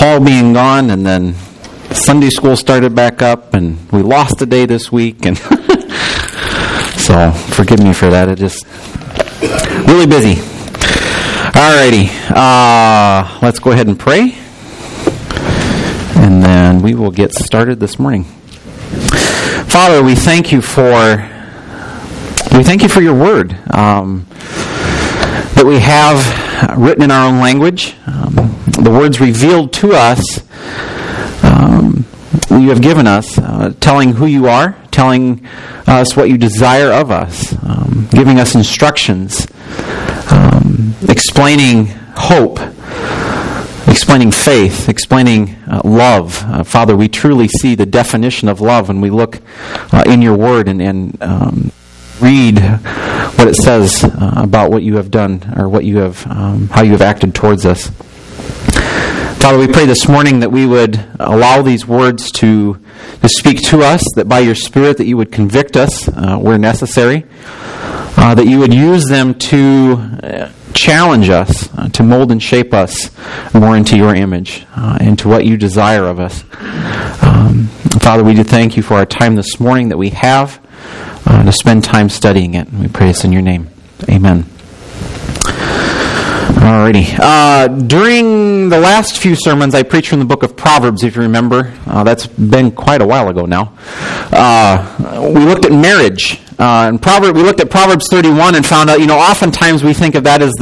Paul being gone, and then Sunday school started back up, and we lost a day this week, and so forgive me for that. It just really busy. Alrighty, let's go ahead and pray, and then we will get started this morning. Father, we thank you for your word that we have written in our own language. The words revealed to us, you have given us, telling who you are, telling us what you desire of us, giving us instructions, explaining hope, explaining faith, explaining love. Father, we truly see the definition of love when we look in your word and read what it says about what you have done, or what you have, how you have acted towards us. Father, we pray this morning that we would allow these words to speak to us, that by your Spirit that you would convict us where necessary, that you would use them to challenge us, to mold and shape us more into your image, into what you desire of us. Father, we do thank you for our time this morning that we have to spend time studying it. We pray this in your name. Amen. Alrighty. During the last few sermons, I preached from the book of Proverbs, if you remember. That's been quite a while ago now. We looked at marriage. We looked at Proverbs 31 and found out, oftentimes we think of that as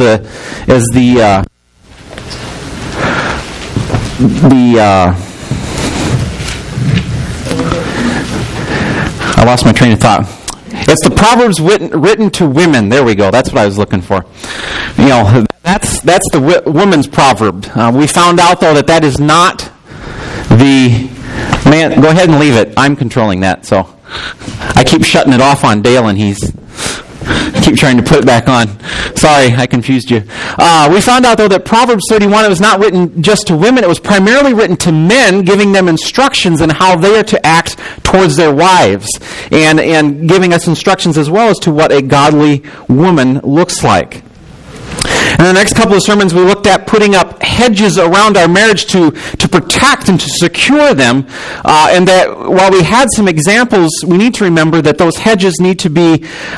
I lost my train of thought. It's the Proverbs written to women. There we go. That's what I was looking for. That's the woman's proverb. We found out, though, that is not the man. Go ahead and leave it. I'm controlling that, so I keep shutting it off on Dale, and keep trying to put it back on. Sorry, I confused you. We found out, though, that Proverbs 31, it was not written just to women. It was primarily written to men, giving them instructions on how they are to act towards their wives, and giving us instructions as well as to what a godly woman looks like. In the next couple of sermons, we looked at putting up hedges around our marriage to protect and to secure them. And that while we had some examples, we need to remember that those hedges need to be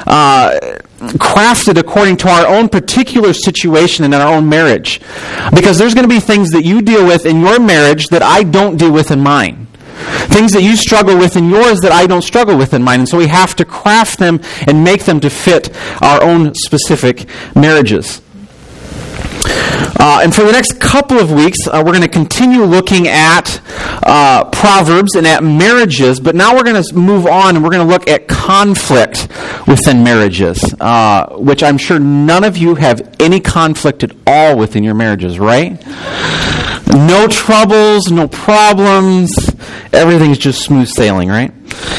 crafted according to our own particular situation and in our own marriage. Because there's going to be things that you deal with in your marriage that I don't deal with in mine. Things that you struggle with in yours that I don't struggle with in mine. And so we have to craft them and make them to fit our own specific marriages. And for the next couple of weeks, we're going to continue looking at Proverbs and at marriages, but now we're going to move on and we're going to look at conflict within marriages, which I'm sure none of you have any conflict at all within your marriages, right? No troubles, no problems, everything's just smooth sailing, right?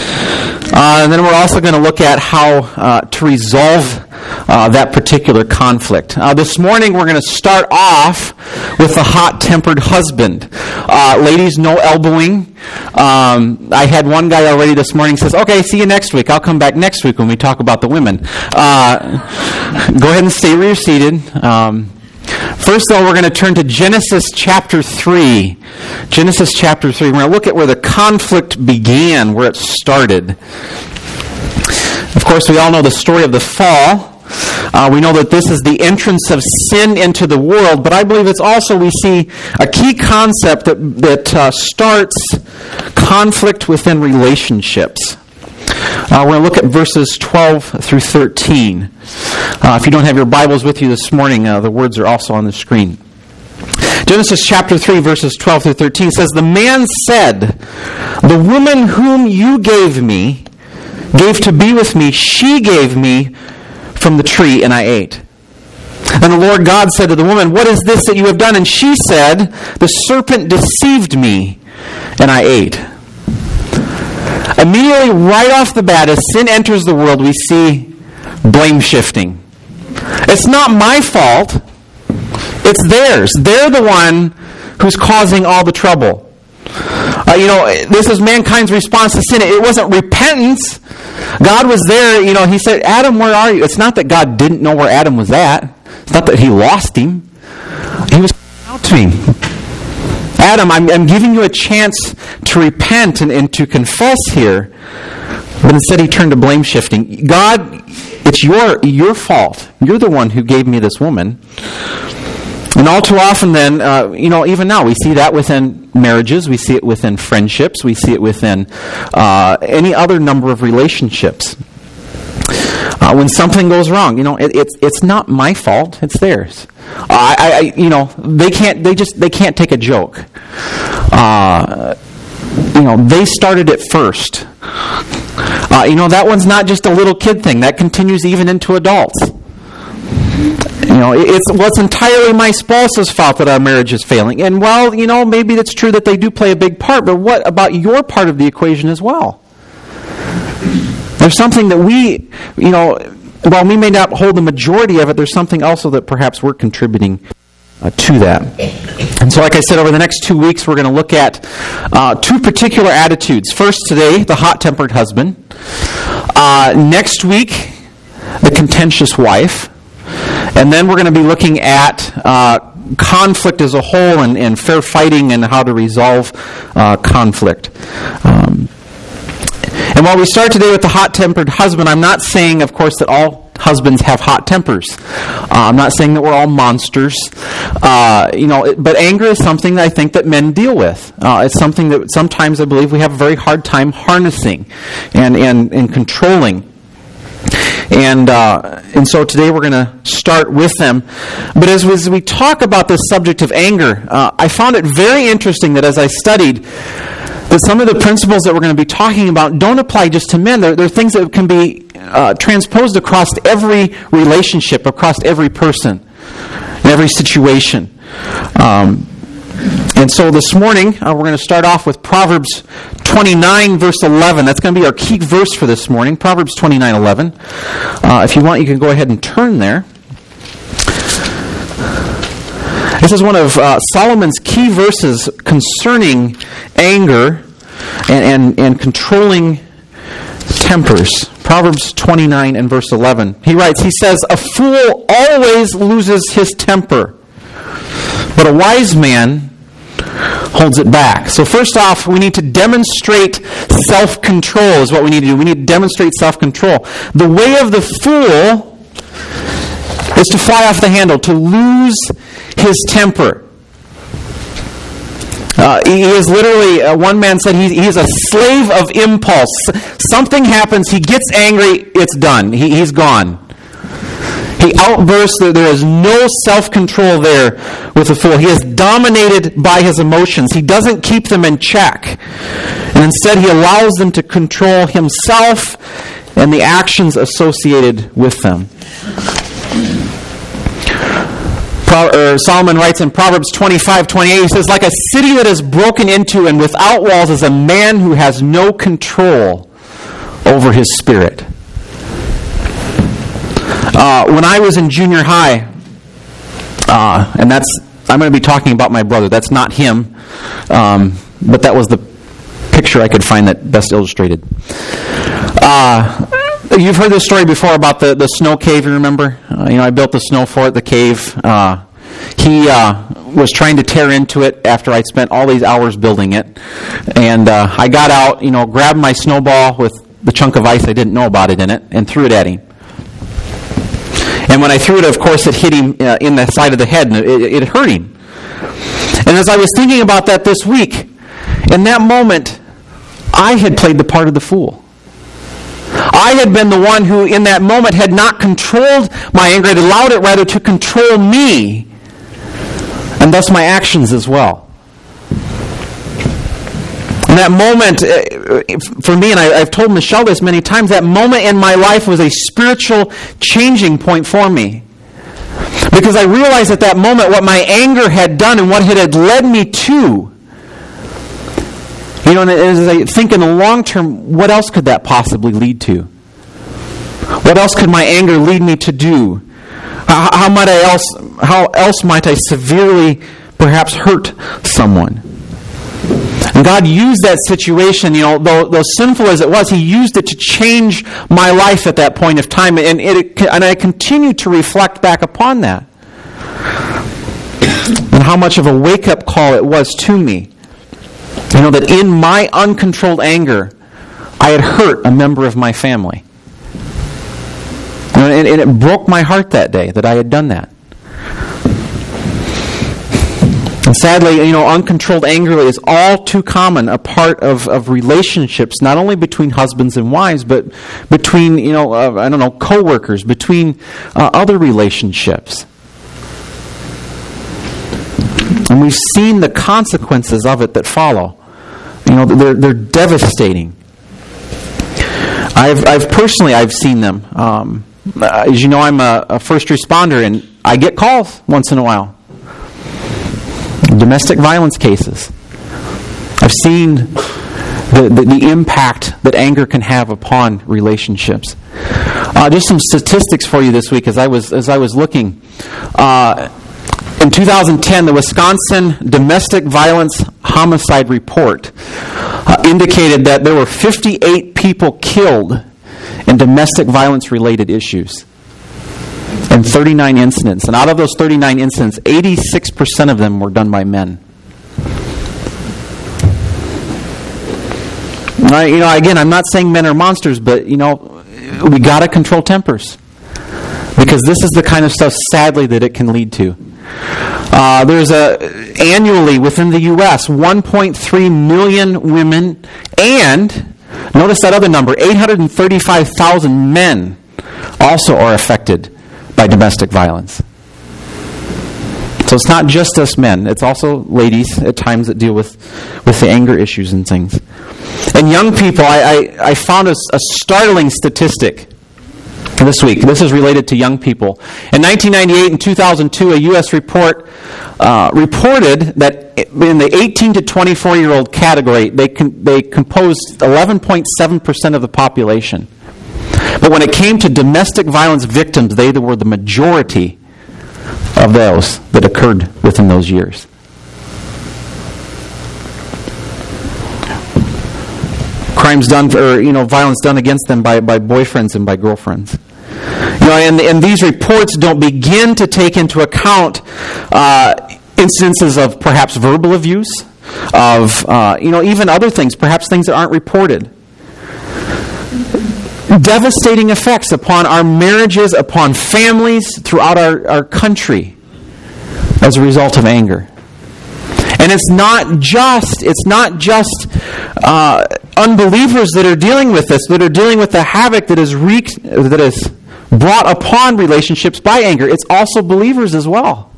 And then we're also going to look at how to resolve that particular conflict. This morning we're going to start off with the hot-tempered husband. Ladies, no elbowing. I had one guy already this morning says, okay, see you next week. I'll come back next week when we talk about the women. Go ahead and stay where you're seated. First, though, we're going to turn to Genesis chapter 3. Genesis chapter 3. We're going to look at where the conflict began, where it started. Of course, we all know the story of the fall. We know that this is the entrance of sin into the world, but I believe it's also, we see a key concept that starts conflict within relationships. We're going to look at verses 12 through 13. If you don't have your Bibles with you this morning, the words are also on the screen. Genesis chapter 3, verses 12 through 13 says, "The man said, 'The woman whom you gave to be with me, she gave me from the tree, and I ate.' And the Lord God said to the woman, 'What is this that you have done?' And she said, 'The serpent deceived me, and I ate.'" Immediately, right off the bat, as sin enters the world, we see blame shifting. It's not my fault. It's theirs. They're the one who's causing all the trouble. This is mankind's response to sin. It wasn't repentance. God was there. He said, "Adam, where are you?" It's not that God didn't know where Adam was at. It's not that he lost him. He was out to him. Adam, I'm giving you a chance to repent and to confess here. But instead he turned to blame shifting. God, it's your fault. You're the one who gave me this woman. And all too often then, even now, we see that within marriages, we see it within friendships, we see it within any other number of relationships. When something goes wrong, it's not my fault, it's theirs. They can't take a joke. They started it first. That one's not just a little kid thing. That continues even into adults. It's entirely my spouse's fault that our marriage is failing. And maybe that's true that they do play a big part, but what about your part of the equation as well? There's something that while we may not hold the majority of it, there's something also that perhaps we're contributing to that. And so, like I said, over the next 2 weeks, we're going to look at two particular attitudes. First today, the hot-tempered husband. Next week, the contentious wife. And then we're going to be looking at conflict as a whole and fair fighting and how to resolve conflict. And while we start today with the hot-tempered husband, I'm not saying, of course, that all husbands have hot tempers. I'm not saying that we're all monsters. But anger is something that I think that men deal with. It's something that sometimes I believe we have a very hard time harnessing and controlling. And so today we're going to start with them. But as we talk about this subject of anger, I found it very interesting that as I studied, that some of the principles that we're going to be talking about don't apply just to men. They're things that can be transposed across every relationship, across every person, in every situation. And so this morning, we're going to start off with Proverbs 29, verse 11. That's going to be our key verse for this morning, Proverbs 29:11. If you want, you can go ahead and turn there. This is one of Solomon's key verses concerning anger and controlling tempers. Proverbs 29 and verse 11. He writes, he says, "A fool always loses his temper, but a wise man holds it back." So first off, we need to demonstrate self-control is what we need to do. We need to demonstrate self-control. The way of the fool is to fly off the handle, to lose his temper. He is literally, one man said, he is a slave of impulse. Something happens, he gets angry, it's done. He's gone. He outbursts, there is no self-control there with the fool. He is dominated by his emotions. He doesn't keep them in check. And instead he allows them to control himself and the actions associated with them. Solomon writes in Proverbs 25:28, he says, "Like a city that is broken into and without walls is a man who has no control over his spirit." When I was in junior high, and I'm going to be talking about my brother. That's not him, but that was the picture I could find that best illustrated. You've heard this story before about the snow cave, you remember? I built the snow fort, the cave. He was trying to tear into it after I'd spent all these hours building it. And I got out, grabbed my snowball with the chunk of ice I didn't know about it in it, and threw it at him. And when I threw it, of course, it hit him in the side of the head, and it hurt him. And as I was thinking about that this week, in that moment, I had played the part of the fool. I had been the one who, in that moment, had not controlled my anger, had allowed it rather to control me, and thus my actions as well. And that moment, for me, and I've told Michelle this many times, that moment in my life was a spiritual changing point for me. Because I realized at that moment what my anger had done and what it had led me to. And as I think in the long term, what else could that possibly lead to? What else could my anger lead me to do? How else might I severely perhaps hurt someone? And God used that situation, though sinful as it was, He used it to change my life at that point of time. And I continue to reflect back upon that. And how much of a wake-up call it was to me. You know, that in my uncontrolled anger, I had hurt a member of my family. And it broke my heart that day that I had done that. And sadly, you know, uncontrolled anger is all too common a part of relationships, not only between husbands and wives, but between, you know, co-workers, between other relationships. And we've seen the consequences of it that follow. You know, they're devastating. I've personally seen them. As you know, I'm a first responder, and I get calls once in a while. Domestic violence cases. I've seen the impact that anger can have upon relationships. Just some statistics for you this week as I was looking. In 2010, the Wisconsin Domestic Violence Homicide Report indicated that there were 58 people killed in domestic violence-related issues. And 39 incidents. And out of those 39 incidents, 86% of them were done by men. You know, again, I'm not saying men are monsters, but, you know, we got to control tempers. Because this is the kind of stuff, sadly, that it can lead to. There's annually within the U.S., 1.3 million women and, notice that other number, 835,000 men also are affected by domestic violence. So it's not just us men. It's also ladies at times that deal with the anger issues and things. And young people, I found a startling statistic this week. This is related to young people. In 1998 and 2002, a U.S. report reported that in the 18 to 24-year-old category, they composed 11.7% of the population. But when it came to domestic violence victims, they were the majority of those that occurred within those years. Crimes done, or violence done against them by boyfriends and by girlfriends. And these reports don't begin to take into account instances of perhaps verbal abuse, of even other things, perhaps things that aren't reported. Devastating effects upon our marriages, upon families throughout our country as a result of anger. And it's not just unbelievers that are dealing with this, that are dealing with the havoc that is brought upon relationships by anger. It's also believers as well.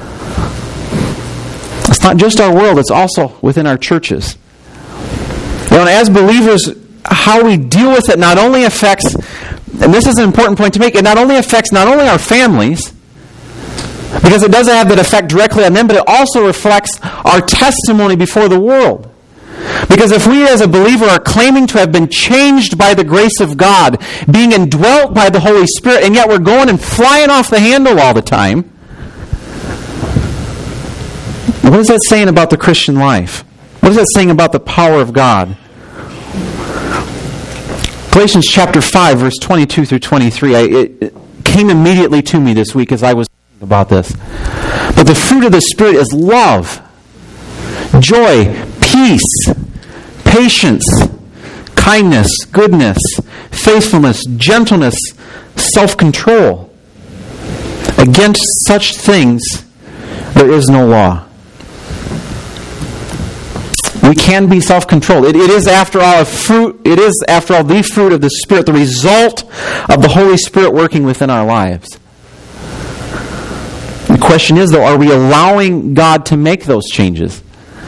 It's not just our world, it's also within our churches. And as believers, how we deal with it not only affects, and this is an important point to make, it not only affects not only our families, because it doesn't have that effect directly on them, but it also reflects our testimony before the world. Because if we as a believer are claiming to have been changed by the grace of God, being indwelt by the Holy Spirit, and yet we're going and flying off the handle all the time, what is that saying about the Christian life? What is that saying about the power of God? Galatians chapter 5, verse 22 through 23, it came immediately to me this week as I was thinking about this. But the fruit of the Spirit is love, joy, peace, patience, kindness, goodness, faithfulness, gentleness, self-control. Against such things there is no law. We can be self-controlled. It is after all the fruit of the Spirit, the result of the Holy Spirit working within our lives. The question is, though, are we allowing God to make those changes?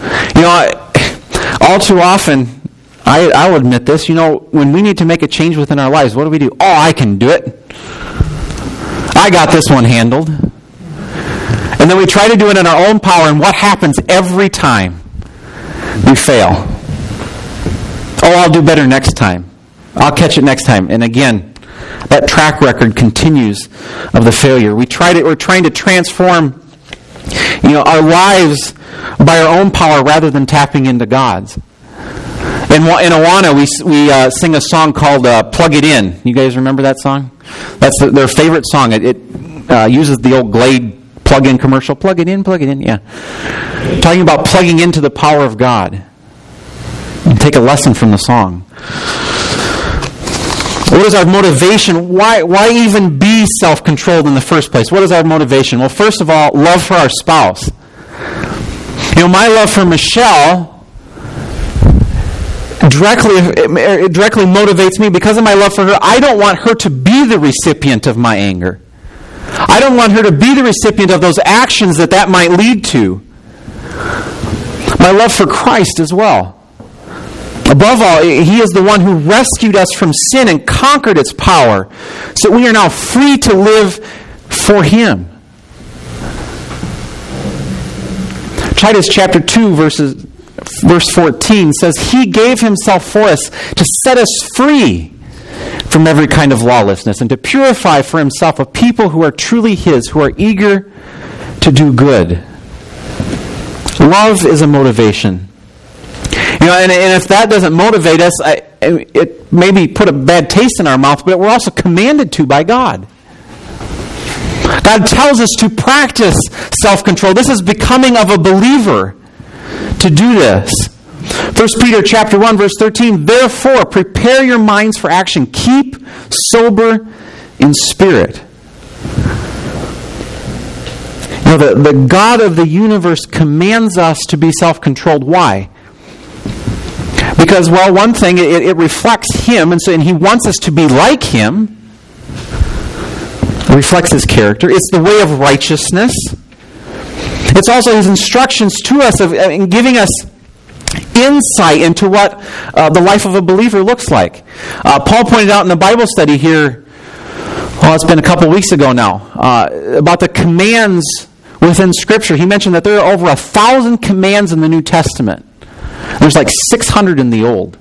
All too often, I'll admit this, when we need to make a change within our lives, what do? Oh, I can do it. I got this one handled. And then we try to do it in our own power, and what happens every time? We fail. Oh, I'll do better next time. I'll catch it next time. And again, that track record continues of the failure. We're trying to transform our lives by our own power rather than tapping into God's. In Awana, we sing a song called Plug It In. You guys remember that song? That's their favorite song. It uses the old Glade Plug-in commercial. Plug it in, yeah. Talking about plugging into the power of God. And take a lesson from the song. What is our motivation? Why even be self-controlled in the first place? What is our motivation? Well, first of all, love for our spouse. My love for Michelle directly motivates me. Because of my love for her, I don't want her to be the recipient of my anger. I don't want her to be the recipient of those actions that might lead to. My love for Christ as well. Above all, He is the one who rescued us from sin and conquered its power, so we are now free to live for Him. Titus chapter 2, verse 14 says, He gave Himself for us to set us free from every kind of lawlessness and to purify for Himself a people who are truly His, who are eager to do good. Love is a motivation. And if that doesn't motivate us, it maybe put a bad taste in our mouth, but we're also commanded to by God. God tells us to practice self-control. This is becoming of a believer to do this. 1 Peter chapter 1, verse 13, Therefore, prepare your minds for action. Keep sober in spirit. The God of the universe commands us to be self-controlled. Why? Because, well, one thing, it reflects Him, and He wants us to be like Him. It reflects His character. It's the way of righteousness. It's also His instructions to us in giving us insight into what the life of a believer looks like. Paul pointed out in the Bible study here, it's been a couple weeks ago now, about the commands within Scripture. He mentioned that there are over 1,000 commands in the New Testament. There's like 600 in the Old.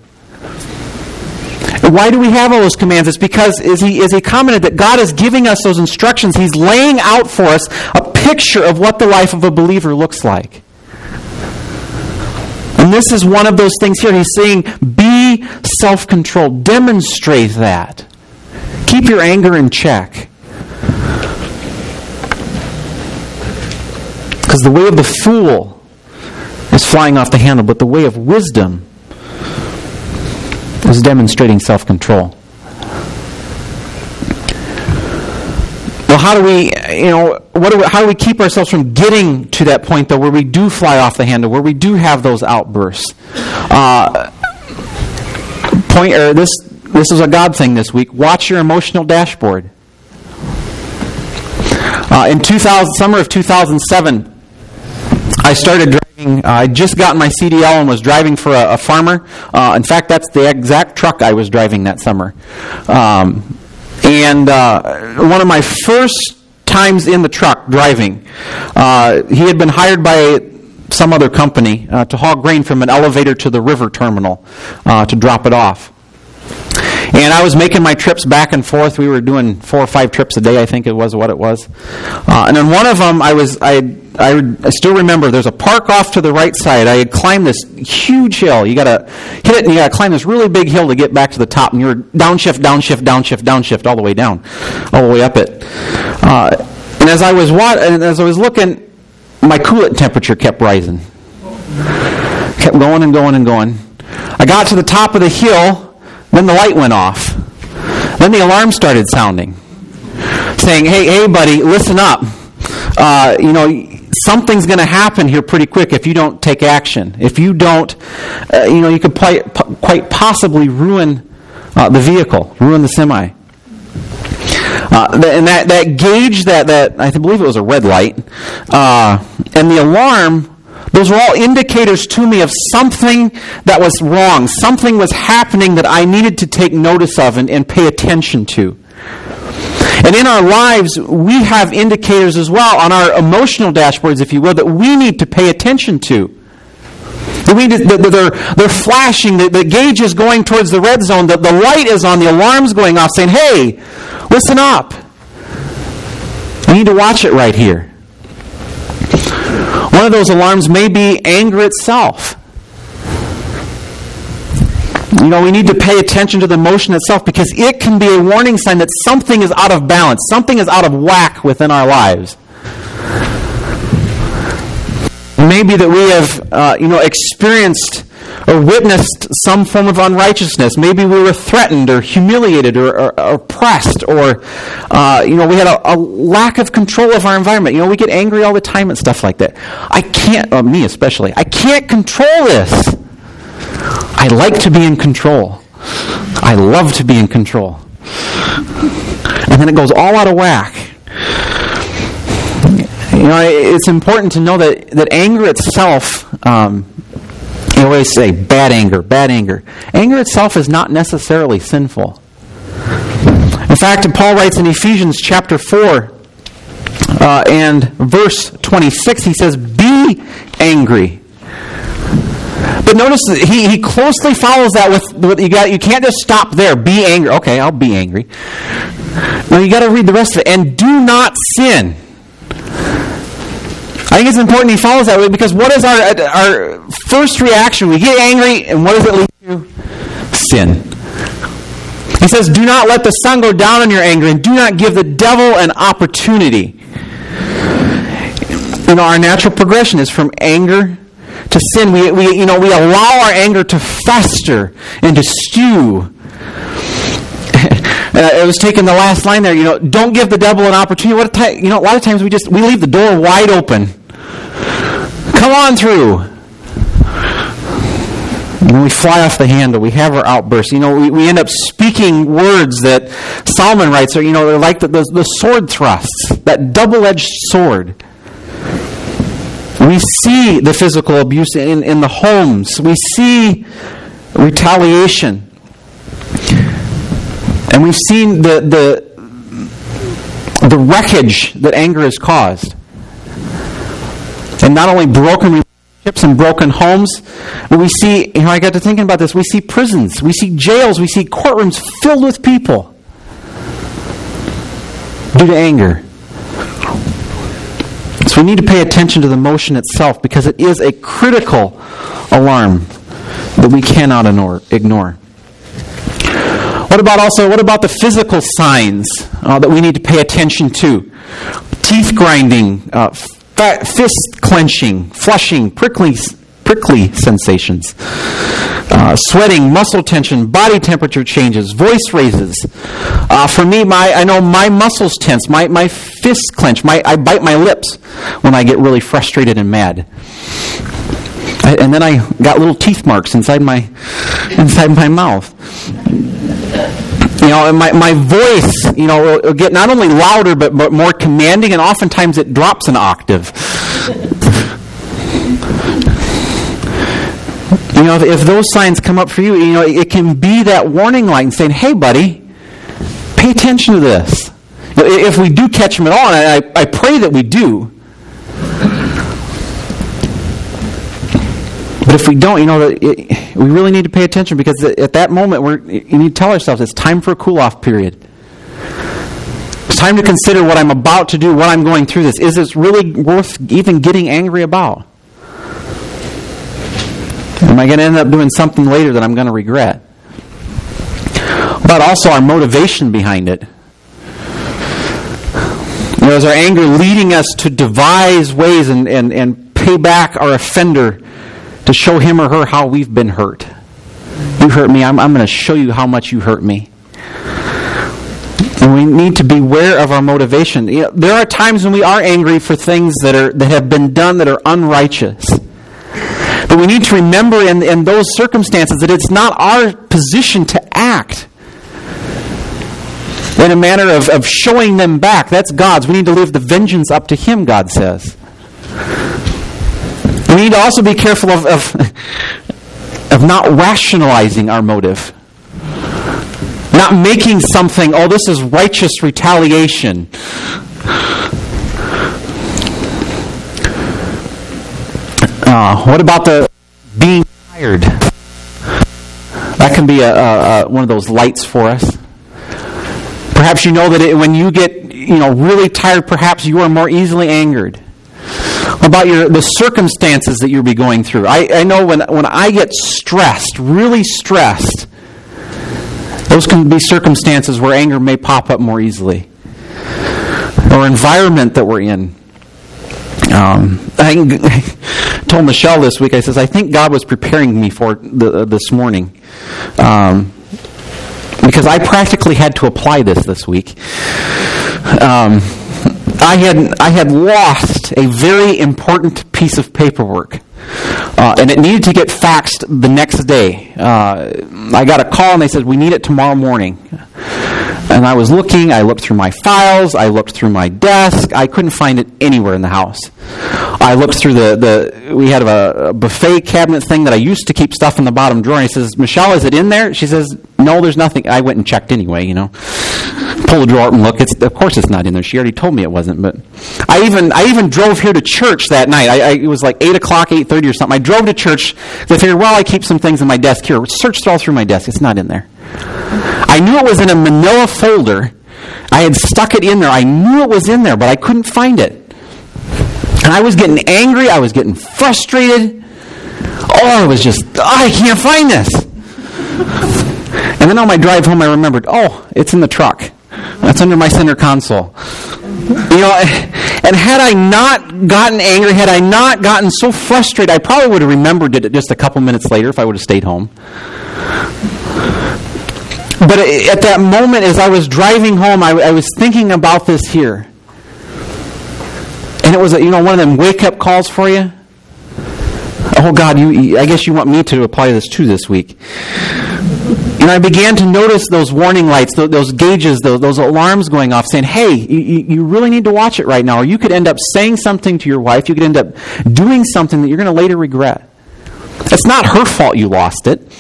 Why do we have all those commands? It's because, as he commented, that God is giving us those instructions. He's laying out for us a picture of what the life of a believer looks like. And this is one of those things here. He's saying, be self-controlled. Demonstrate that. Keep your anger in check. Because the way of the fool is flying off the handle, but the way of wisdom is demonstrating self-control. Well, how do we, how do we keep ourselves from getting to that point, though, where we do fly off the handle, where we do have those outbursts? This is a God thing this week. Watch your emotional dashboard. In summer of 2007, I started driving. I'd just gotten my CDL and was driving for a farmer. In fact, that's the exact truck I was driving that summer. And one of my first times in the truck driving, he had been hired by some other company to haul grain from an elevator to the river terminal to drop it off. And I was making my trips back and forth. We were doing 4 or 5 trips a day, I think it was what it was. And on one of them, I still remember, there's a park off to the right side. I had climbed this huge hill. You got to hit it and you got to climb this really big hill to get back to the top. And you're downshift, downshift, downshift, downshift all the way down, all the way up it. And as I was looking, my coolant temperature kept rising. Kept going and going and going. I got to the top of the hill. Then the light went off. Then the alarm started sounding, saying, hey, buddy, listen up. Something's going to happen here pretty quick if you don't take action. If you don't, you could quite possibly ruin the vehicle, ruin the semi. And that gauge, that I believe it was a red light, and the alarm, those were all indicators to me of something that was wrong. Something was happening that I needed to take notice of and pay attention to. And in our lives, we have indicators as well on our emotional dashboards, if you will, that we need to pay attention to. They're flashing, the gauge is going towards the red zone, the light is on, the alarm's going off saying, hey, listen up. You need to watch it right here. One of those alarms may be anger itself. We need to pay attention to the emotion itself because it can be a warning sign that something is out of balance, something is out of whack within our lives. Maybe that we have, experienced or witnessed some form of unrighteousness. Maybe we were threatened or humiliated or oppressed, or we had a lack of control of our environment. We get angry all the time at stuff like that. I can't, me especially, I can't control this. I like to be in control. I love to be in control. And then it goes all out of whack. It's important to know that anger itself, you always say bad anger. Anger itself is not necessarily sinful. In fact, Paul writes in Ephesians chapter 4 and verse 26, he says, "Be angry." But notice that he closely follows that with you can't just stop there. Be angry. Okay, I'll be angry. No, you got to read the rest of it. And do not sin. I think it's important he follows that way, because what is our first reaction? We get angry, and what does it lead to? Sin. He says, do not let the sun go down on your anger, and do not give the devil an opportunity. Our natural progression is from anger to sin. We allow our anger to fester and to stew. I was taking the last line there. Don't give the devil an opportunity. A lot of times we leave the door wide open. Come on through. We fly off the handle. We have our outbursts. We end up speaking words that Solomon writes are, they're like the sword thrusts, that double-edged sword. We see the physical abuse in the homes. We see retaliation. And we've seen the wreckage that anger has caused. And not only broken relationships and broken homes, but we see, I got to thinking about this, we see prisons, we see jails, we see courtrooms filled with people due to anger. So we need to pay attention to the emotion itself, because it is a critical alarm that we cannot ignore. What about the physical signs that we need to pay attention to? Teeth grinding, fist clenching, flushing, prickly sensations, sweating, muscle tension, body temperature changes, voice raises. For me, I know my muscles tense, my fists clench, I bite my lips when I get really frustrated and mad. And then I got little teeth marks inside my mouth. My voice, will get not only louder but more commanding, and oftentimes it drops an octave. If those signs come up for you, it can be that warning light and saying, "Hey, buddy, pay attention to this." If we do catch them at all, and I pray that we do. But if we don't, we really need to pay attention, because at that moment, you need to tell ourselves it's time for a cool-off period. It's time to consider what I'm about to do, what I'm going through this. Is this really worth even getting angry about? Am I going to end up doing something later that I'm going to regret? But also our motivation behind it. Is our anger leading us to devise ways and pay back our offender, to show him or her how we've been hurt? You hurt me, I'm going to show you how much you hurt me. And we need to beware of our motivation. There are times when we are angry for things that have been done that are unrighteous. But we need to remember in those circumstances that it's not our position to act in a manner of showing them back. That's God's. We need to leave the vengeance up to Him, God says. We need to also be careful of not rationalizing our motive. Not making something, this is righteous retaliation. What about the being tired? That can be one of those lights for us. Perhaps you know that when you get really tired, perhaps you are more easily angered. About the circumstances that you'll be going through. I know when I get stressed, really stressed, those can be circumstances where anger may pop up more easily. Or environment that we're in. I told Michelle this week, I says, I think God was preparing me for this morning. Because I practically had to apply this week. I had lost a very important piece of paperwork. And it needed to get faxed the next day. I got a call and they said, we need it tomorrow morning. And I was looking, I looked through my files, I looked through my desk, I couldn't find it anywhere in the house. I looked through we had a buffet cabinet thing that I used to keep stuff in the bottom drawer, and he says, Michelle, is it in there? She says, no, there's nothing. I went and checked anyway, Pull the drawer out and look. Of course it's not in there. She already told me it wasn't, but I even drove here to church that night. It was like 8 o'clock, 8:30 or something. I drove to church because I figured, I keep some things in my desk here. Searched all through my desk. It's not in there. I knew it was in a manila folder. I had stuck it in there. I knew it was in there, but I couldn't find it. And I was getting angry. I was getting frustrated. I can't find this. And then on my drive home, I remembered, it's in the truck. That's under my center console. And had I not gotten angry, had I not gotten so frustrated, I probably would have remembered it just a couple minutes later if I would have stayed home. But at that moment, as I was driving home, I was thinking about this here. And it was, one of them wake-up calls for you. Oh, God, I guess you want me to apply this too this week. I began to notice those warning lights, those gauges, those alarms going off saying, hey, you really need to watch it right now. Or you could end up saying something to your wife. You could end up doing something that you're going to later regret. It's not her fault you lost it.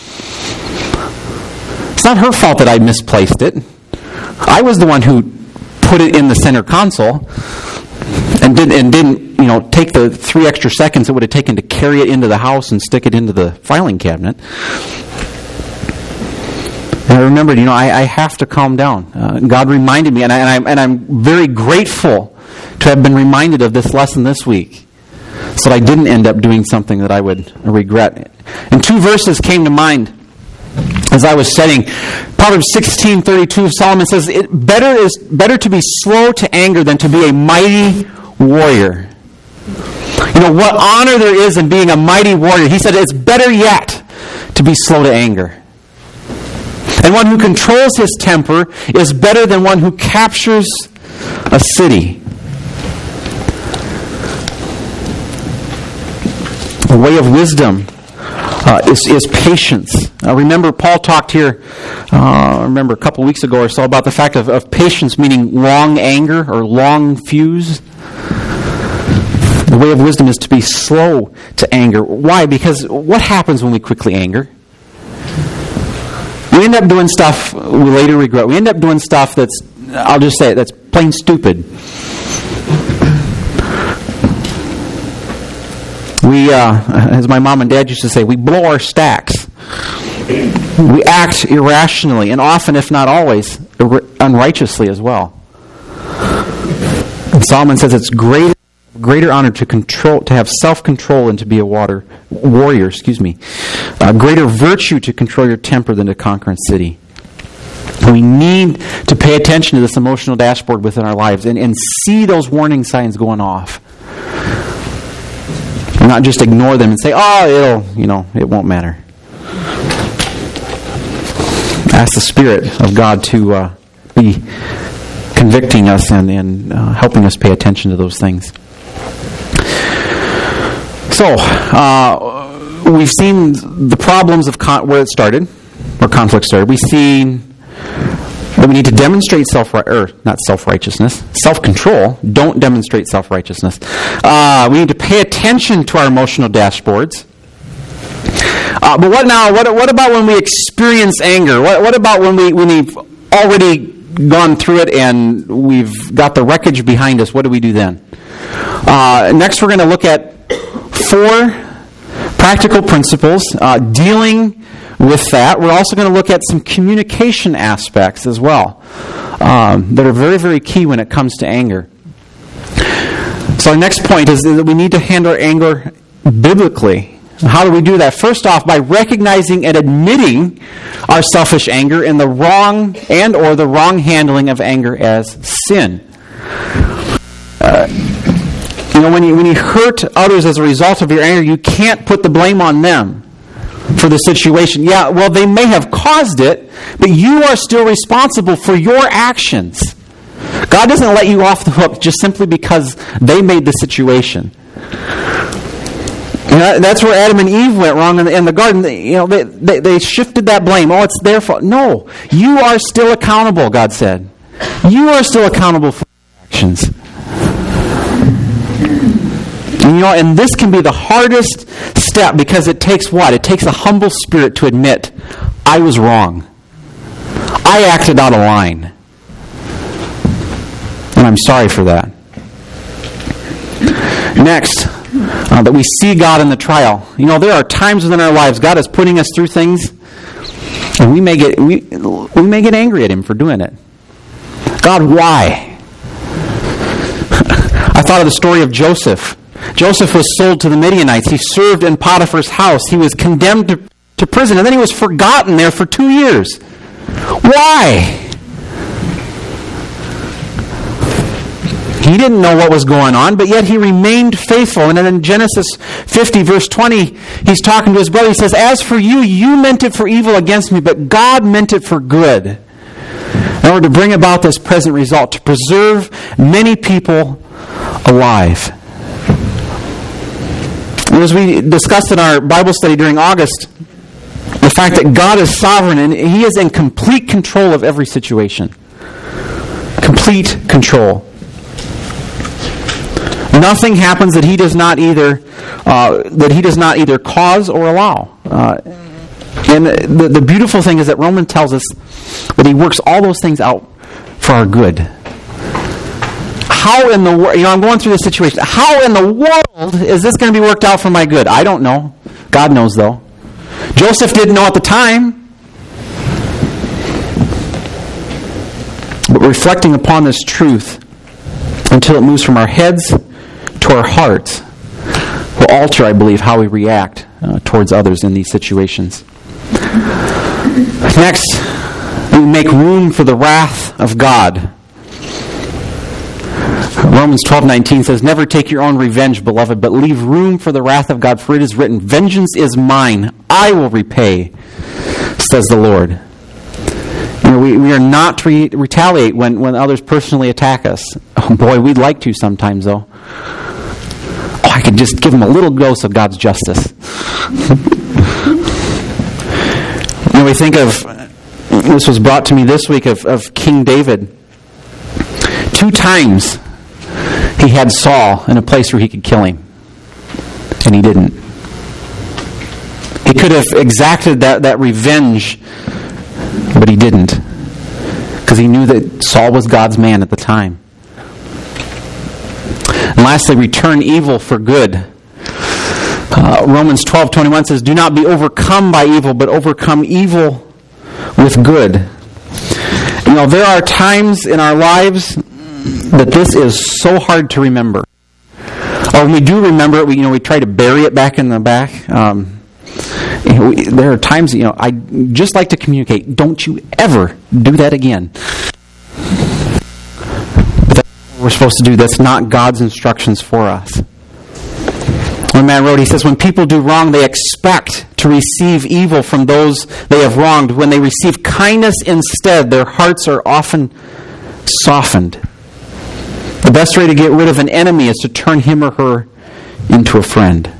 It's not her fault that I misplaced it. I was the one who put it in the center console and didn't take the 3 extra seconds it would have taken to carry it into the house and stick it into the filing cabinet. And I remembered, I have to calm down. God reminded me, and I'm very grateful to have been reminded of this lesson this week, so that I didn't end up doing something that I would regret. And 2 verses came to mind as I was studying. Proverbs 16:32, Solomon says, "It better to be slow to anger than to be a mighty warrior." What honor there is in being a mighty warrior. He said it's better yet to be slow to anger. And one who controls his temper is better than one who captures a city. The way of wisdom is patience. Remember, Paul talked here, a couple weeks ago or so, about the fact of patience meaning long anger or long fuse. The way of wisdom is to be slow to anger. Why? Because what happens when we quickly anger? We end up doing stuff we later regret. We end up doing stuff that's, I'll just say it, that's plain stupid. We, as my mom and dad used to say, we blow our stacks. We act irrationally, and often, if not always, unrighteously as well. And Solomon says it's greater honor to have self-control and to be a warrior. Greater virtue to control your temper than to conquer a city. We need to pay attention to this emotional dashboard within our lives and see those warning signs going off. And not just ignore them and say, it won't matter. Ask the Spirit of God to be convicting us and helping us pay attention to those things. So, we've seen the problems of where it started, where conflict started. We've seen that we need to demonstrate self-control. Don't demonstrate self-righteousness. We need to pay attention to our emotional dashboards. But what now? What about when we experience anger? What about when we've already gone through it and we've got the wreckage behind us? What do we do then? Next, we're going to look at 4 practical principles dealing with that. We're also going to look at some communication aspects as well that are very, very key when it comes to anger. So our next point is that we need to handle anger biblically. How do we do that? First off, by recognizing and admitting our selfish anger and the wrong handling of anger as sin. When you hurt others as a result of your anger, you can't put the blame on them for the situation. Yeah, well, they may have caused it, but you are still responsible for your actions. God doesn't let you off the hook just simply because they made the situation. That's where Adam and Eve went wrong in the garden. They shifted that blame. Oh, it's their fault. No, you are still accountable, God said. You are still accountable for your actions. And this can be the hardest step because it takes what? It takes a humble spirit to admit, I was wrong. I acted out of line. And I'm sorry for that. Next, that we see God in the trial. There are times within our lives God is putting us through things, and we may get angry at Him for doing it. God, why? I thought of the story of Joseph. Joseph was sold to the Midianites. He served in Potiphar's house. He was condemned to prison, and then he was forgotten there for 2 years. Why? He didn't know what was going on, but yet he remained faithful. And then in Genesis 50, verse 20, he's talking to his brother. He says, as for you, you meant it for evil against me, but God meant it for good, in order to bring about this present result, to preserve many people alive. And as we discussed in our Bible study during August, the fact that God is sovereign and He is in complete control of every situation. Complete control. Nothing happens that He does not either cause or allow. And the beautiful thing is that Romans tells us that He works all those things out for our good. How in the world, I'm going through this situation. How in the world is this going to be worked out for my good? I don't know. God knows, though. Joseph didn't know at the time. But reflecting upon this truth until it moves from our heads to our hearts will alter, I believe, how we react towards others in these situations. Next, we make room for the wrath of God. Romans 12:19 says, never take your own revenge, beloved, but leave room for the wrath of God, for it is written, vengeance is mine, I will repay, says the Lord. We are not to retaliate when others personally attack us. Oh boy, we'd like to sometimes, though. Oh, I could just give them a little dose of God's justice. We think of, this was brought to me this week, of King David. 2 times he had Saul in a place where he could kill him. And he didn't. He could have exacted that revenge, but he didn't. Because he knew that Saul was God's man at the time. And lastly, return evil for good. Romans 12:21 says, do not be overcome by evil, but overcome evil with good. There are times in our lives that this is so hard to remember. Or when we do remember it, we try to bury it back in the back. There are times, I just like to communicate, don't you ever do that again. But that's what we're supposed to do. That's not God's instructions for us. One man wrote, he says, when people do wrong, they expect to receive evil from those they have wronged. When they receive kindness instead, their hearts are often softened. The best way to get rid of an enemy is to turn him or her into a friend.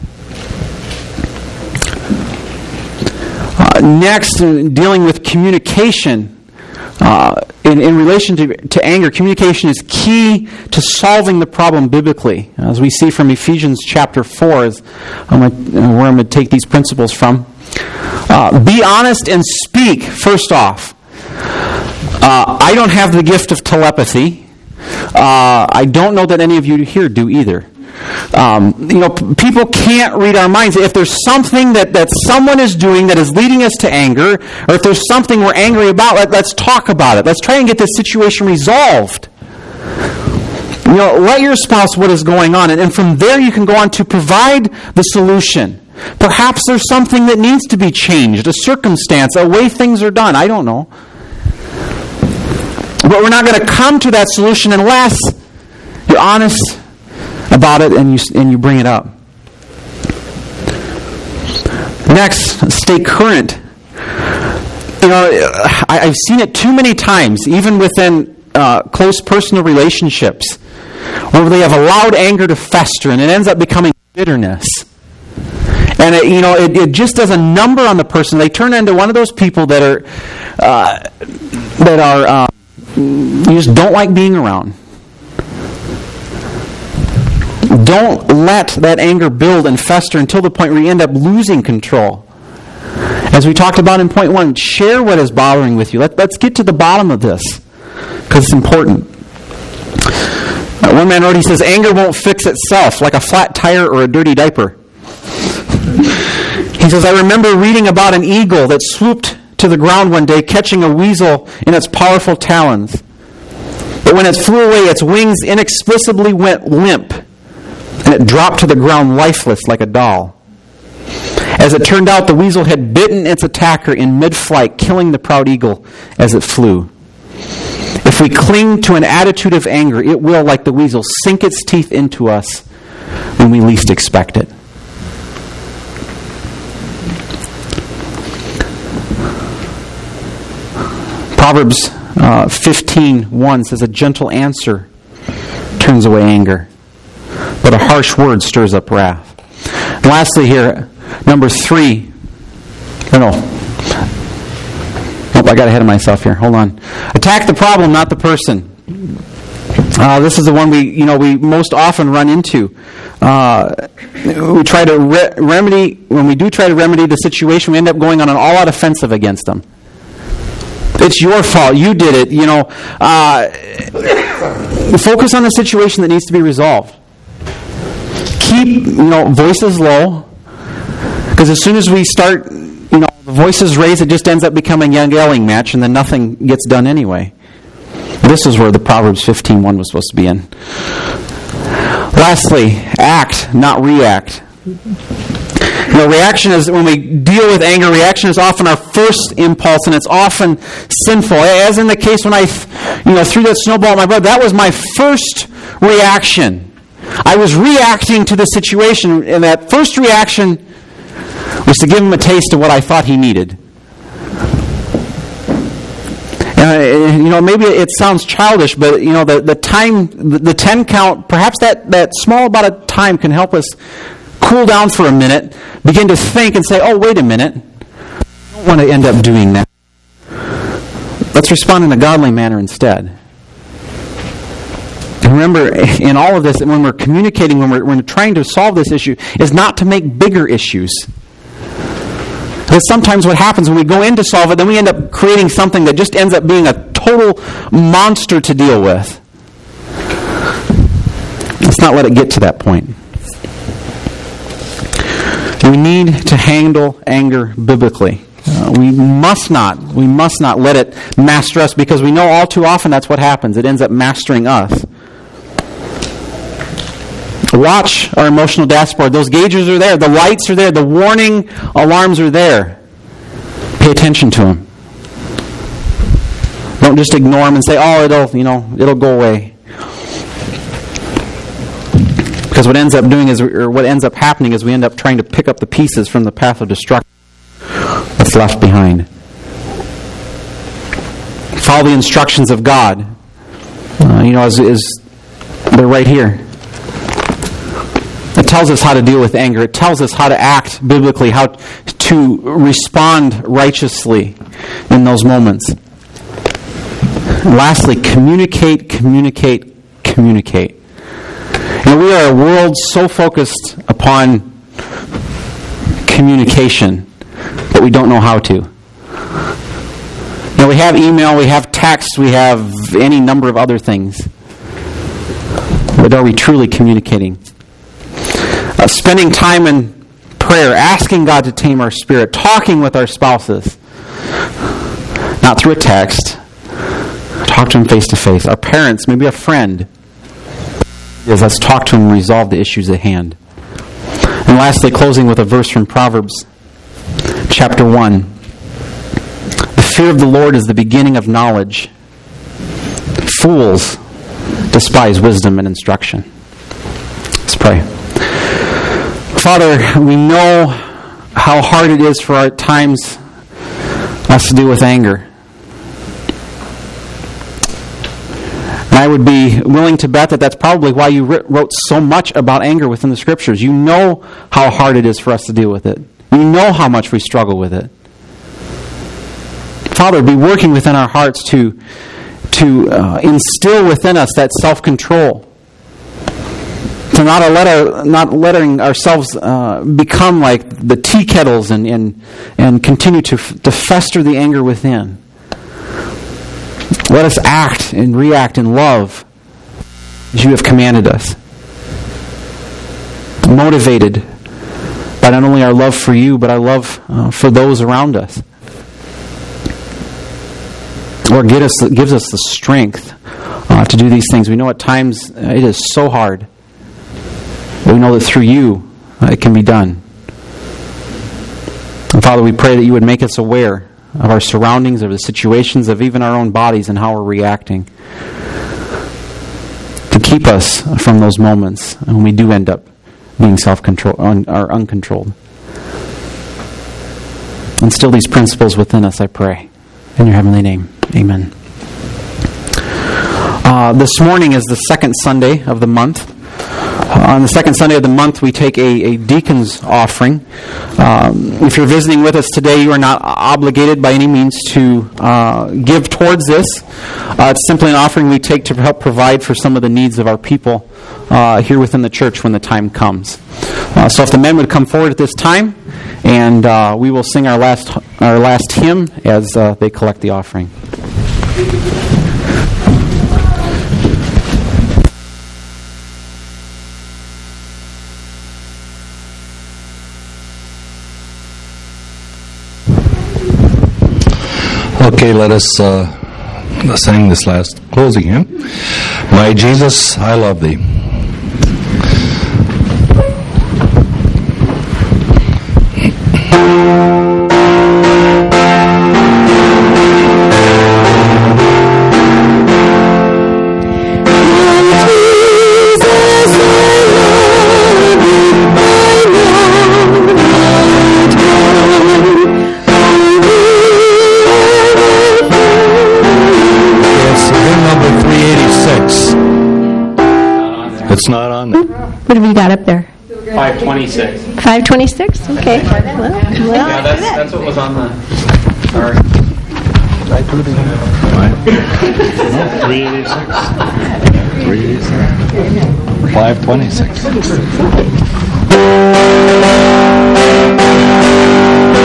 Next, dealing with communication. In relation to anger, communication is key to solving the problem biblically. As we see from Ephesians chapter 4, is where I'm going to take these principles from. Be honest and speak, first off. I don't have the gift of telepathy. I don't know that any of you here do either. People can't read our minds. If there's something that someone is doing that is leading us to anger, or if there's something we're angry about, let's talk about it. Let's try and get this situation resolved. Let your spouse what is going on, and from there you can go on to provide the solution. Perhaps there's something that needs to be changed, a circumstance, a way things are done. I don't know. But we're not going to come to that solution unless you're honest about it and you bring it up. Next, stay current. I've seen it too many times, even within close personal relationships, where they have allowed anger to fester and it ends up becoming bitterness. And it just does a number on the person. They turn into one of those people that you just don't like being around. Don't let that anger build and fester until the point where you end up losing control. As we talked about in point 1, share what is bothering with you. Let's get to the bottom of this, because it's important. One man wrote, he says, anger won't fix itself like a flat tire or a dirty diaper. He says, I remember reading about an eagle that swooped to the ground one day, catching a weasel in its powerful talons. But when it flew away, its wings inexplicably went limp, and it dropped to the ground lifeless like a doll. As it turned out, the weasel had bitten its attacker in mid-flight, killing the proud eagle as it flew. If we cling to an attitude of anger, it will, like the weasel, sink its teeth into us when we least expect it. Proverbs 15:1 says, a gentle answer turns away anger, but a harsh word stirs up wrath. And lastly here, number 3. I got ahead of myself here. Hold on. Attack the problem, not the person. This is the one we most often run into. We try to remedy. When we do try to remedy the situation, we end up going on an all-out offensive against them. It's your fault. You did it. Focus on the situation that needs to be resolved. Keep voices low, because as soon as we start the voices raised, it just ends up becoming a yelling match, and then nothing gets done anyway. This is where the Proverbs 15:1 was supposed to be in. Lastly, act, not react. Reaction is, when we deal with anger, reaction is often our first impulse, and it's often sinful. As in the case when I threw that snowball at my brother, that was my first reaction. I was reacting to the situation, and that first reaction was to give him a taste of what I thought he needed. Maybe it sounds childish, but the 10 count, perhaps that small amount of time can help us cool down for a minute, begin to think and say, oh, wait a minute, I don't want to end up doing that. Let's respond in a godly manner instead. And remember, in all of this, when we're communicating, when we're trying to solve this issue, is not to make bigger issues. Because sometimes what happens when we go in to solve it, then we end up creating something that just ends up being a total monster to deal with. Let's not let it get to that point. We need to handle anger biblically. We must not let it master us, because we know all too often that's what happens. It ends up mastering us. Watch our emotional dashboard. Those gauges are there. The lights are there. The warning alarms are there. Pay attention to them. Don't just ignore them and say, oh, it'll go away. Because what ends up happening is we end up trying to pick up the pieces from the path of destruction that's left behind. Follow the instructions of God. They're right here. It tells us how to deal with anger. It tells us how to act biblically, how to respond righteously in those moments. And lastly, communicate. We are a world so focused upon communication that we don't know how to. We have email, we have text, we have any number of other things. But are we truly communicating? Spending time in prayer, asking God to tame our spirit, talking with our spouses, not through a text. Talk to them face to face. Our parents, maybe a friend. Let's talk to them and resolve the issues at hand. And lastly, closing with a verse from Proverbs chapter 1. The fear of the Lord is the beginning of knowledge. Fools despise wisdom and instruction. Pray. Father, we know how hard it is for our times us to deal with anger. And I would be willing to bet that that's probably why you wrote so much about anger within the Scriptures. You know how hard it is for us to deal with it. You know how much we struggle with it. Father, be working within our hearts to instill within us that self-control. To not letting ourselves become like the tea kettles and continue to fester the anger within. Let us act and react in love as you have commanded us. Motivated by not only our love for you, but our love for those around us. Lord, gives us the strength to do these things. We know at times it is so hard. But we know that through you, it can be done. And Father, we pray that you would make us aware of our surroundings, of the situations, of even our own bodies and how we're reacting. To keep us from those moments when we do end up being self-controlled or uncontrolled. Instill these principles within us, I pray. In your heavenly name, amen. This morning is the second Sunday of the month. On the second Sunday of the month, we take a deacon's offering. If you're visiting with us today, you are not obligated by any means to give towards this. It's simply an offering we take to help provide for some of the needs of our people here within the church when the time comes. So if the men would come forward at this time, and we will sing our last hymn as they collect the offering. Okay, let us sing this last closing hymn. My Jesus, I love thee. It's not on there. What have you got up there? 526. 526? Okay. Well, Yeah, that's what was on the... Sorry. 386. 526.